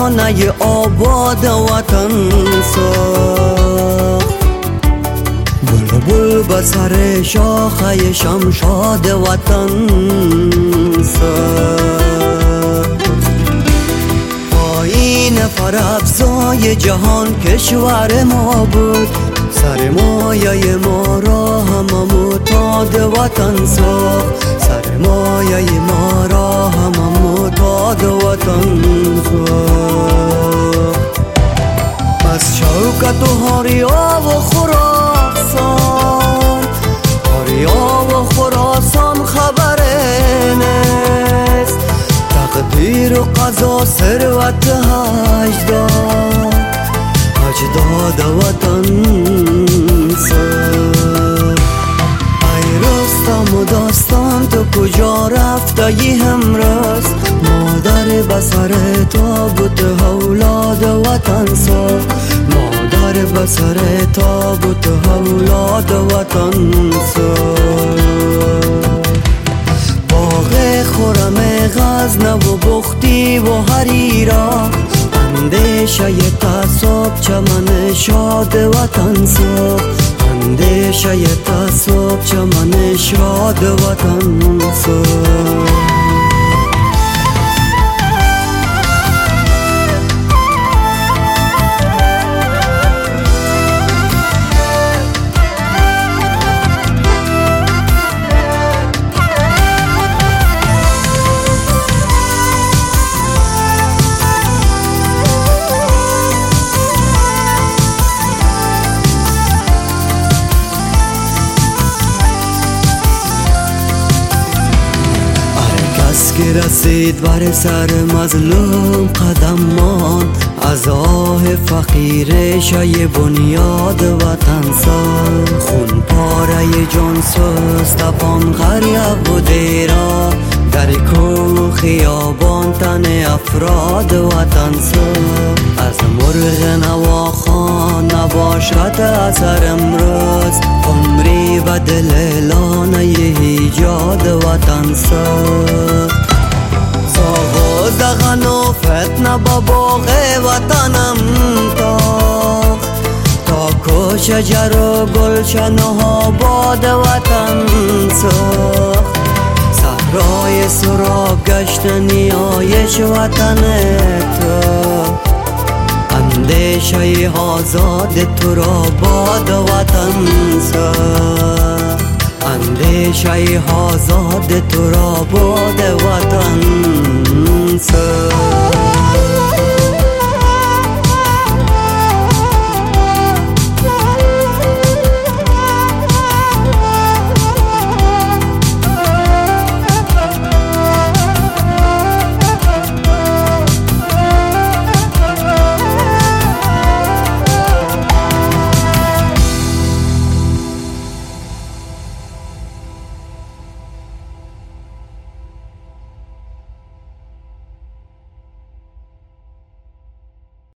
خانه آباد وطن ساخت. بلبل به سر شاخه شمشاد وطن ساخت. آیین فرافزای جهان کشور ما بود، سرمایه ما را هم معتاد وطن ساخت. سرمایه ما را هم معتاد وطن ساخت. از شوکت و هاریا و خراسان، هاریا و خراسان خبر نیست. تقدیر و قضا ثروت اجداد وطن ساخت. ای رستم و داستان تو کجا رفتی امروز؟ مادر به سر تابوت اولاد وطن ساخت. مادر به سر تابوت اولاد وطن ساخت. باغ خرم غزنه و بختی و هریرا، اندیشه تعصب چمن شاد وطن ساخت. اندیشه تعصب چمن شاد وطن ساخت. که رسید بر سر مظلوم قدم مان، از آه فقیر شای بنیاد وطن ساخت. خون پاره جان سوز تپان غریب و دیرا، در کوه خیابان تن افراد وطن ساخت. از مرغ نواخوان نباشد اثر امروز، عمری و دل لانه ایجاد وطن ساخت. زاغ و زغن و فتنه با باغ وطنم تاخت، تا کو شجر و گلشن و آباد وطن ساخت. صحرای سراب گشت نیایش وطن تو، اندیشه آزاد تو را باد وطن ساخت. اندیشه آزاد تو را باد وطن ساخت.